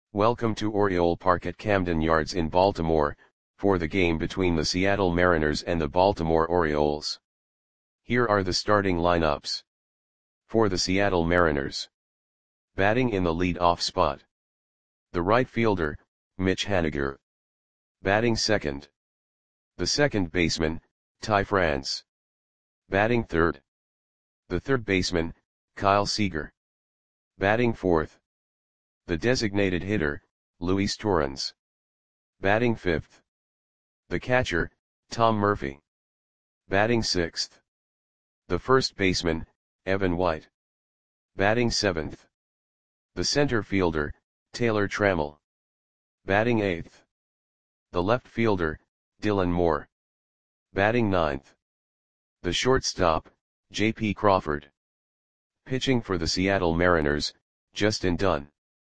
Welcome to Oriole Park at Camden Yards in Baltimore, for the game between the Seattle Mariners and the Baltimore Orioles. Here are the starting lineups. For the Seattle Mariners. Batting in the lead-off spot. The right fielder, Mitch Haniger. Batting second. The second baseman, Ty France. Batting third. The third baseman, Kyle Seager. Batting fourth. The designated hitter, Luis Torrens. Batting fifth. The catcher, Tom Murphy. Batting sixth. The first baseman, Evan White. Batting seventh. The center fielder, Taylor Trammell. Batting eighth. The left fielder, Dylan Moore. Batting ninth. The shortstop, J.P. Crawford. Pitching for the Seattle Mariners, Justin Dunn.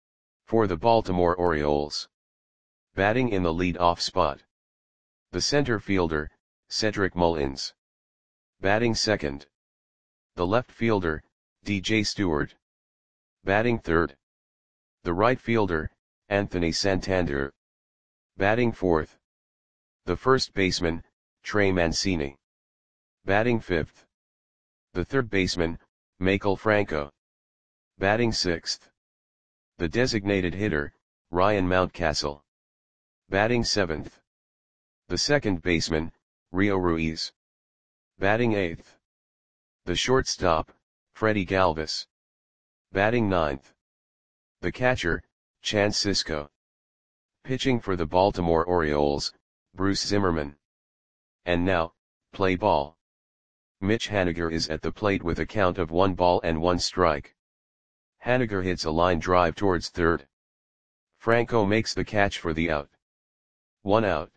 For the Baltimore Orioles. Batting in the lead-off spot. The center fielder, Cedric Mullins. Batting second. The left fielder, D.J. Stewart. Batting third. The right fielder, Anthony Santander. Batting fourth. The first baseman, Trey Mancini. Batting fifth. The third baseman, Maikel Franco. Batting sixth. The designated hitter, Ryan Mountcastle. Batting seventh. The second baseman, Rio Ruiz. Batting eighth. The shortstop, Freddie Galvis. Batting ninth. The catcher, Chance Sisco. Pitching for the Baltimore Orioles, Bruce Zimmerman. And now, play ball. Mitch Haniger is at the plate with a count of 1-1 strike. Haniger hits a line drive towards third. Franco makes the catch for the out. 1 out.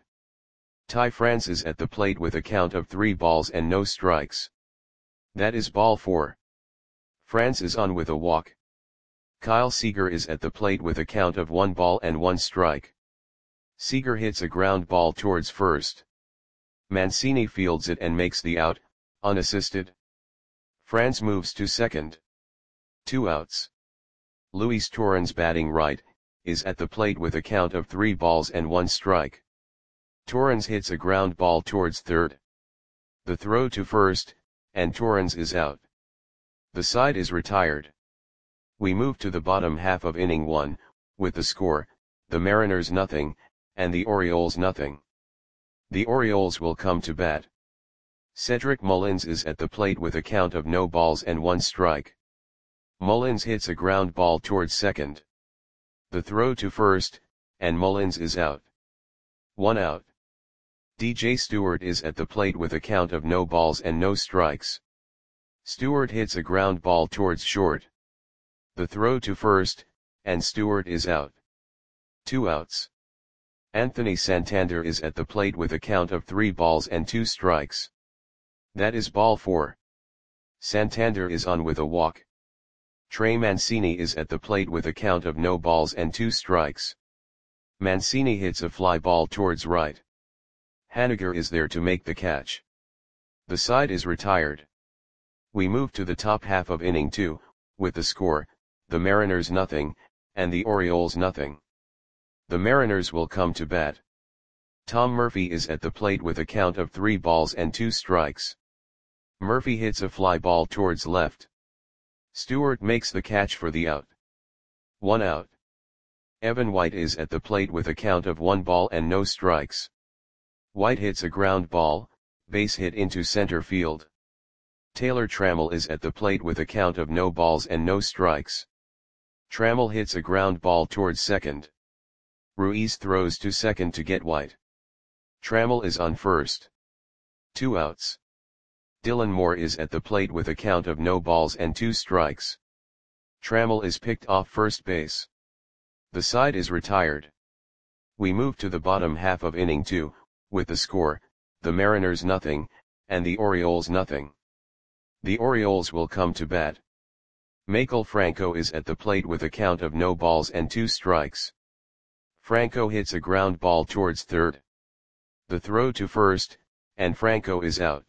Ty France is at the plate with a count of 3-0 strikes. That is ball 4. France is on with a walk. Kyle Seager is at the plate with a count of 1-1 strike. Seager hits a ground ball towards first. Mancini fields it and makes the out, unassisted. France moves to second. 2 outs. Luis Torrens, batting right, is at the plate with a count of 3-1 strike. Torrens hits a ground ball towards third. The throw to first, and Torrens is out. The side is retired. We move to the bottom half of inning 1, with the score, the Mariners 0, and the Orioles 0. The Orioles will come to bat. Cedric Mullins is at the plate with a count of 0-1 strike. Mullins hits a ground ball towards second. The throw to first, and Mullins is out. 1 out. D.J. Stewart is at the plate with a count of 0 strikes. Stewart hits a ground ball towards short. The throw to first, and Stewart is out. 2 outs. Anthony Santander is at the plate with a count of 3-2 strikes. That is ball 4. Santander is on with a walk. Trey Mancini is at the plate with a count of 0-2 strikes. Mancini hits a fly ball towards right. Haniger is there to make the catch. The side is retired. We move to the top half of inning 2, with the score, the Mariners 0, and the Orioles 0. The Mariners will come to bat. Tom Murphy is at the plate with a count of 3-2 strikes. Murphy hits a fly ball towards left. Stewart makes the catch for the out. 1 out. Evan White is at the plate with a count of 1-0 strikes. White hits a ground ball, base hit into center field. Taylor Trammell is at the plate with a count of 0 strikes. Trammell hits a ground ball towards second. Ruiz throws to second to get White. Trammell is on first. 2 outs. Dylan Moore is at the plate with a count of 0-2 strikes. Trammell is picked off first base. The side is retired. We move to the bottom half of inning 2, with the score, the Mariners 0, and the Orioles 0. The Orioles will come to bat. Maikel Franco is at the plate with a count of 0-2 strikes. Franco hits a ground ball towards third. The throw to first, and Franco is out.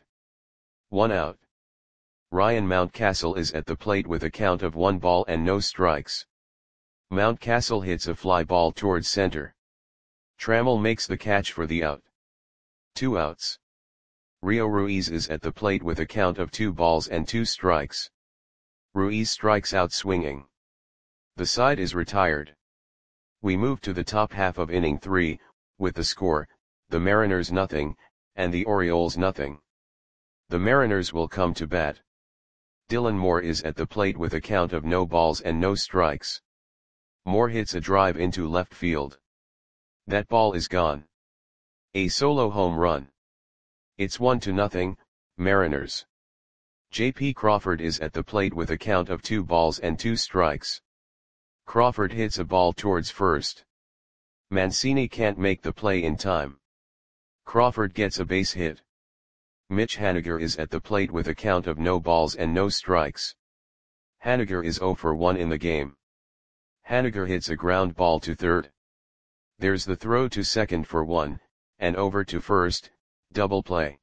1 out. Ryan Mountcastle is at the plate with a count of 1 ball and no strikes. Mountcastle hits a fly ball towards center. Trammell makes the catch for the out. 2 outs. Rio Ruiz is at the plate with a count of 2 balls and 2 strikes. Ruiz strikes out swinging. The side is retired. We move to the top half of inning 3, with the score, the Mariners nothing, and the Orioles nothing. The Mariners will come to bat. Dylan Moore is at the plate with a count of no balls and no strikes. Moore hits a drive into left field. That ball is gone. A solo home run. It's 1-0, Mariners. J.P. Crawford is at the plate with a count of 2 balls and 2 strikes. Crawford hits a ball towards first. Mancini can't make the play in time. Crawford gets a base hit. Mitch Haniger is at the plate with a count of no balls and no strikes. Haniger is 0 for 1 in the game. Haniger hits a ground ball to third. There's the throw to second for 1, and over to first, double play.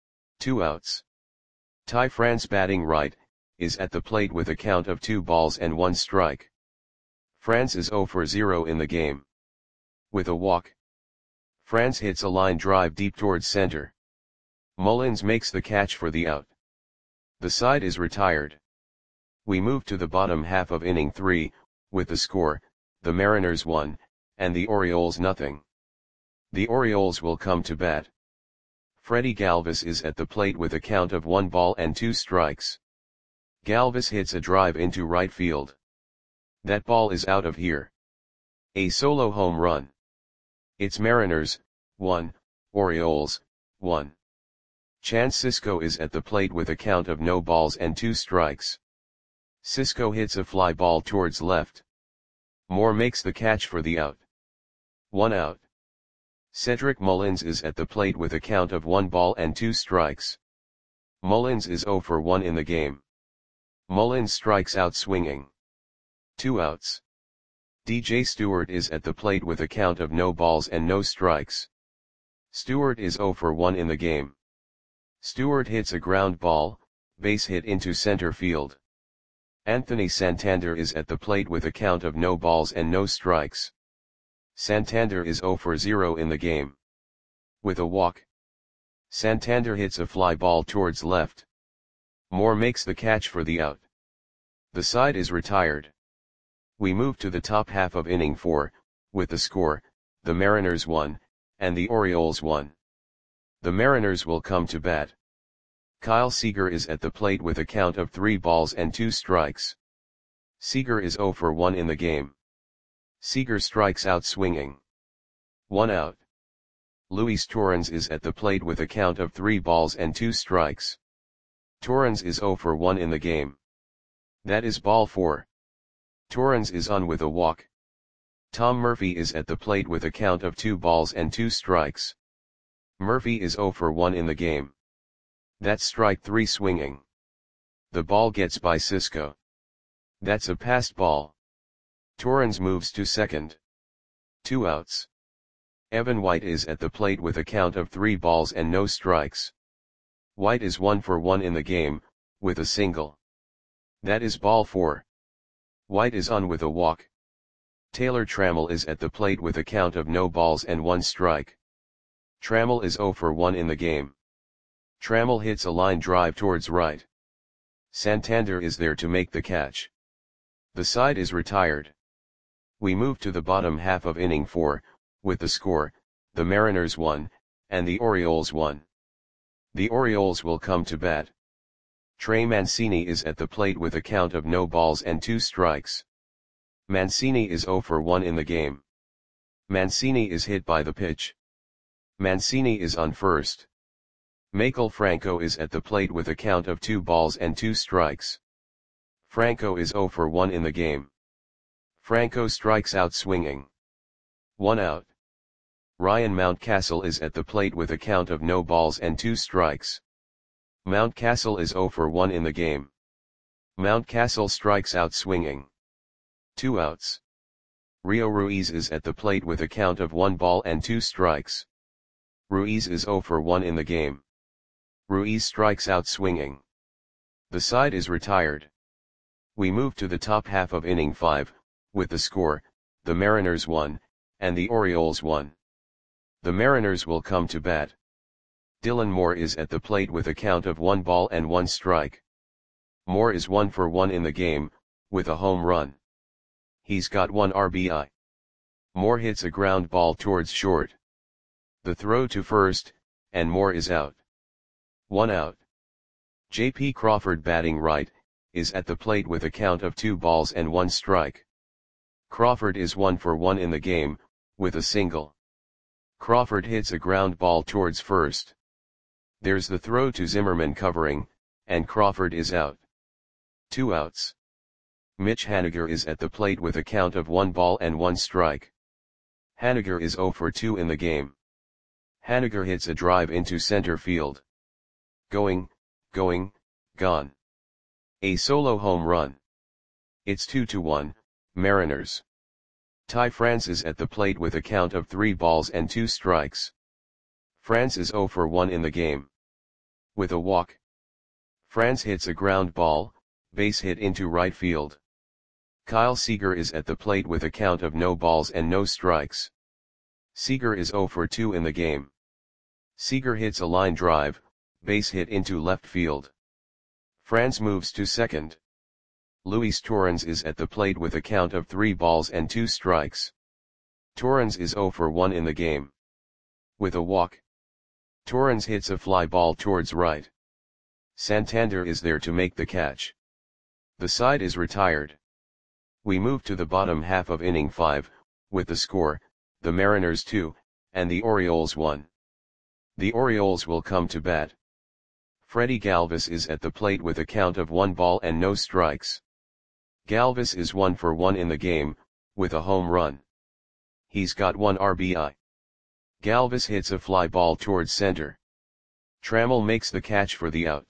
2 outs. Ty France batting right, is at the plate with a count of 2 balls and 1 strike. France is 0 for 0 in the game. With a walk. France hits a line drive deep towards center. Mullins makes the catch for the out. The side is retired. We move to the bottom half of inning 3, with the score, the Mariners 1, and the Orioles nothing. The Orioles will come to bat. Freddie Galvis is at the plate with a count of 1 ball and 2 strikes. Galvis hits a drive into right field. That ball is out of here. A solo home run. It's Mariners, 1, Orioles, 1. Chance Sisco is at the plate with a count of no balls and 2 strikes. Sisco hits a fly ball towards left. Moore makes the catch for the out. 1 out. Cedric Mullins is at the plate with a count of 1 ball and 2 strikes. Mullins is 0 for 1 in the game. Mullins strikes out swinging. 2 outs. DJ Stewart is at the plate with a count of no balls and no strikes. Stewart is 0 for 1 in the game. Stewart hits a ground ball, base hit into center field. Anthony Santander is at the plate with a count of no balls and no strikes. Santander is 0 for 0 in the game. With a walk. Santander hits a fly ball towards left. Moore makes the catch for the out. The side is retired. We move to the top half of inning 4, with the score, the Mariners 1, and the Orioles 1. The Mariners will come to bat. Kyle Seager is at the plate with a count of 3 balls and 2 strikes. Seager is 0 for 1 in the game. Seager strikes out swinging. 1 out. Luis Torrens is at the plate with a count of 3 balls and 2 strikes. Torrens is 0 for 1 in the game. That is ball 4. Torrens is on with a walk. Tom Murphy is at the plate with a count of 2 balls and 2 strikes. Murphy is 0 for 1 in the game. That's strike 3 swinging. The ball gets by Sisco. That's a passed ball. Torrens moves to second. 2 outs. Evan White is at the plate with a count of 3 balls and no strikes. White is 1 for 1 in the game, with a single. That is ball 4. White is on with a walk. Taylor Trammell is at the plate with a count of no balls and 1 strike. Trammell is 0 for 1 in the game. Trammell hits a line drive towards right. Santander is there to make the catch. The side is retired. We move to the bottom half of inning 4, with the score, the Mariners 1, and the Orioles 1. The Orioles will come to bat. Trey Mancini is at the plate with a count of no balls and 2 strikes. Mancini is 0 for 1 in the game. Mancini is hit by the pitch. Mancini is on first. Maikel Franco is at the plate with a count of 2 balls and 2 strikes. Franco is 0 for 1 in the game. Franco strikes out swinging. 1 out. Ryan Mountcastle is at the plate with a count of no balls and 2 strikes. Mountcastle is 0 for 1 in the game. Mountcastle strikes out swinging. 2 outs. Rio Ruiz is at the plate with a count of 1 ball and 2 strikes. Ruiz is 0 for 1 in the game. Ruiz strikes out swinging. The side is retired. We move to the top half of inning 5, with the score, the Mariners 1, and the Orioles 1. The Mariners will come to bat. Dylan Moore is at the plate with a count of 1 ball and 1 strike. Moore is 1 for 1 in the game, with a home run. He's got 1 RBI. Moore hits a ground ball towards short. The throw to first, and Moore is out. 1 out. J.P. Crawford, batting right, is at the plate with a count of 2 balls and 1 strike. Crawford is 1 for 1 in the game, with a single. Crawford hits a ground ball towards first. There's the throw to Zimmerman covering, and Crawford is out. 2 outs. Mitch Haniger is at the plate with a count of 1 ball and 1 strike. Haniger is 0 for 2 in the game. Haniger hits a drive into center field. Going, gone. A solo home run. It's 2-1, Mariners. Ty France is at the plate with a count of 3 balls and 2 strikes. France is 0 for 1 in the game. With a walk. France hits a ground ball, base hit into right field. Kyle Seager is at the plate with a count of no balls and no strikes. Seager is 0 for 2 in the game. Seager hits a line drive, base hit into left field. France moves to second. Luis Torrens is at the plate with a count of 3 balls and 2 strikes. Torrens is 0 for 1 in the game. With a walk. Torrens hits a fly ball towards right. Santander is there to make the catch. The side is retired. We move to the bottom half of inning 5, with the score, the Mariners 2, and the Orioles 1. The Orioles will come to bat. Freddie Galvis is at the plate with a count of 1 ball and no strikes. Galvis is 1 for 1 in the game, with a home run. He's got 1 RBI. Galvis hits a fly ball towards center. Trammell makes the catch for the out.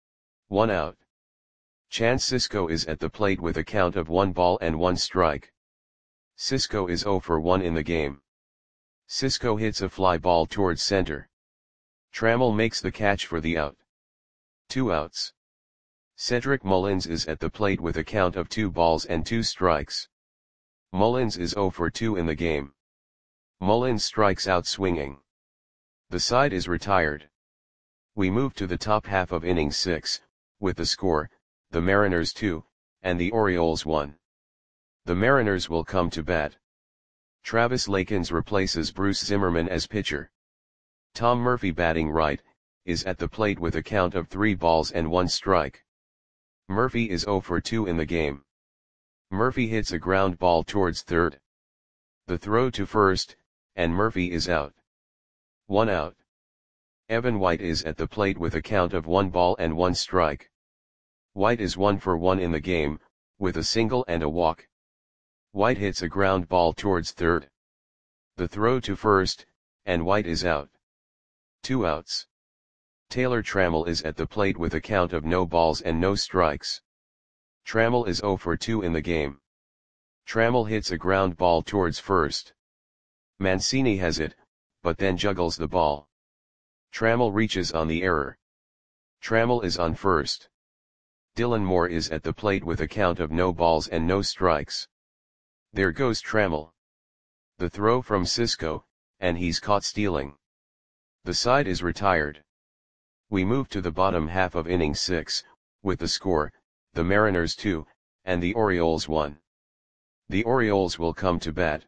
1 out. Chance Sisco is at the plate with a count of 1 ball and 1 strike. Sisco is 0 for 1 in the game. Sisco hits a fly ball towards center. Trammell makes the catch for the out. 2 outs. Cedric Mullins is at the plate with a count of 2 balls and 2 strikes. Mullins is 0 for 2 in the game. Mullins strikes out swinging. The side is retired. We move to the top half of inning 6, with the score, the Mariners 2, and the Orioles 1. The Mariners will come to bat. Travis Lakins replaces Bruce Zimmerman as pitcher. Tom Murphy, batting right, is at the plate with a count of 3 balls and 1 strike. Murphy is 0 for 2 in the game. Murphy hits a ground ball towards third. The throw to first, and Murphy is out. 1 out. Evan White is at the plate with a count of 1 ball and 1 strike. White is 1 for 1 in the game, with a single and a walk. White hits a ground ball towards third. The throw to first, and White is out. 2 outs. Taylor Trammell is at the plate with a count of no balls and no strikes. Trammell is 0 for 2 in the game. Trammell hits a ground ball towards first. Mancini has it, but then juggles the ball. Trammell reaches on the error. Trammell is on first. Dylan Moore is at the plate with a count of no balls and no strikes. There goes Trammell. The throw from Sisco, and he's caught stealing. The side is retired. We move to the bottom half of inning 6, with the score, the Mariners 2, and the Orioles 1. The Orioles will come to bat.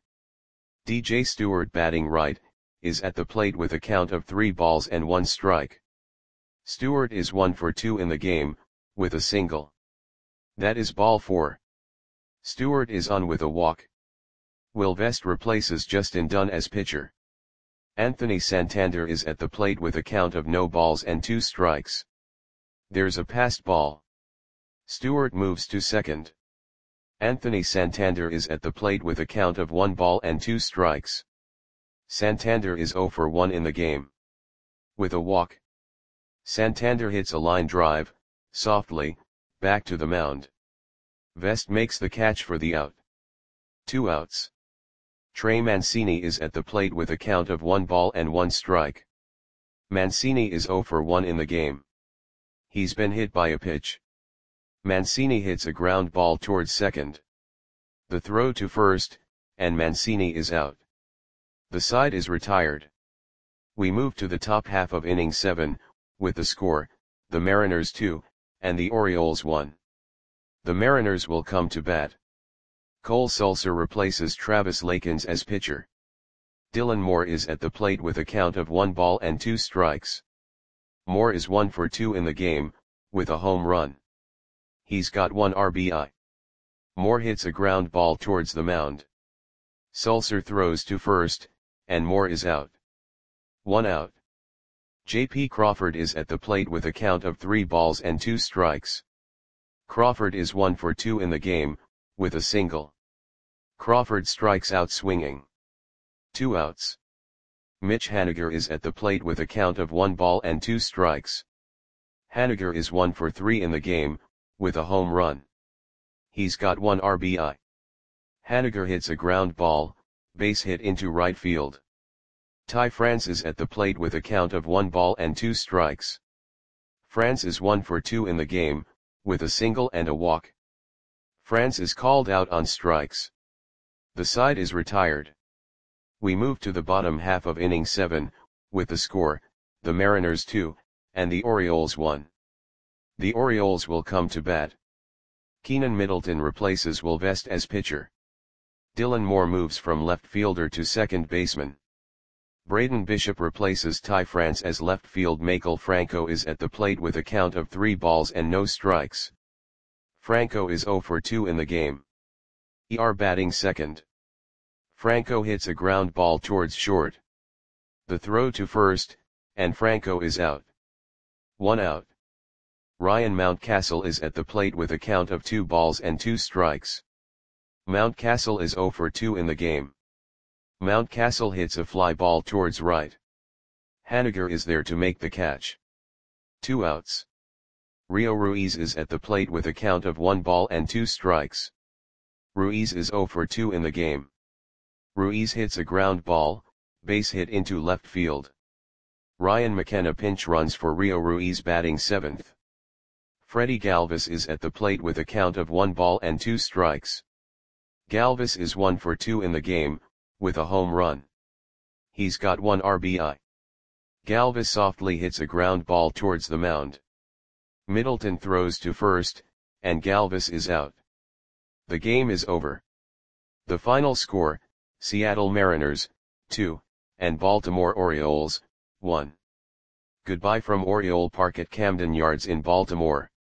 DJ Stewart, batting right, is at the plate with a count of 3 balls and 1 strike. Stewart is 1 for 2 in the game, with a single. That is ball 4. Stewart is on with a walk. Will Vest replaces Justin Dunn as pitcher. Anthony Santander is at the plate with a count of no balls and 2 strikes. There's a passed ball. Stewart moves to second. Anthony Santander is at the plate with a count of 1 ball and 2 strikes. Santander is 0 for 1 in the game. With a walk. Santander hits a line drive, softly, back to the mound. Vest makes the catch for the out. 2 outs. Trey Mancini is at the plate with a count of 1 ball and 1 strike. Mancini is 0 for 1 in the game. He's been hit by a pitch. Mancini hits a ground ball towards second. The throw to first, and Mancini is out. The side is retired. We move to the top half of inning 7, with the score, the Mariners 2, and the Orioles 1. The Mariners will come to bat. Cole Sulser replaces Travis Lakins as pitcher. Dylan Moore is at the plate with a count of 1 ball and 2 strikes. Moore is 1 for 2 in the game, with a home run. He's got 1 RBI. Moore hits a ground ball towards the mound. Sulser throws to first, and Moore is out. 1 out. J.P. Crawford is at the plate with a count of 3 balls and 2 strikes. Crawford is 1 for 2 in the game, with a single. Crawford strikes out swinging. 2 outs. Mitch Haniger is at the plate with a count of 1 ball and 2 strikes. Haniger is 1 for 3 in the game, with a home run. He's got 1 RBI. Haniger hits a ground ball, base hit into right field. Ty France is at the plate with a count of 1 ball and 2 strikes. France is 1 for 2 in the game, with a single and a walk. France is called out on strikes. The side is retired. We move to the bottom half of inning 7, with the score, the Mariners 2, and the Orioles 1. The Orioles will come to bat. Keenan Middleton replaces Will Vest as pitcher. Dylan Moore moves from left fielder to second baseman. Braden Bishop replaces Ty France as left field. Michael Franco is at the plate with a count of 3 balls and no strikes. Franco is 0 for 2 in the game. Batting second. Franco hits a ground ball towards short. The throw to first, and Franco is out. 1 out. Ryan Mountcastle is at the plate with a count of 2 balls and 2 strikes. Mountcastle is 0 for 2 in the game. Mountcastle hits a fly ball towards right. Haniger is there to make the catch. 2 outs. Rio Ruiz is at the plate with a count of 1 ball and 2 strikes. Ruiz is 0 for 2 in the game. Ruiz hits a ground ball, base hit into left field. Ryan McKenna pinch runs for Rio Ruiz batting 7th. Freddie Galvis is at the plate with a count of 1 ball and 2 strikes. Galvis is 1 for 2 in the game, with a home run. He's got 1 RBI. Galvis softly hits a ground ball towards the mound. Middleton throws to first, and Galvis is out. The game is over. The final score, Seattle Mariners, 2, and Baltimore Orioles, 1. Goodbye from Oriole Park at Camden Yards in Baltimore.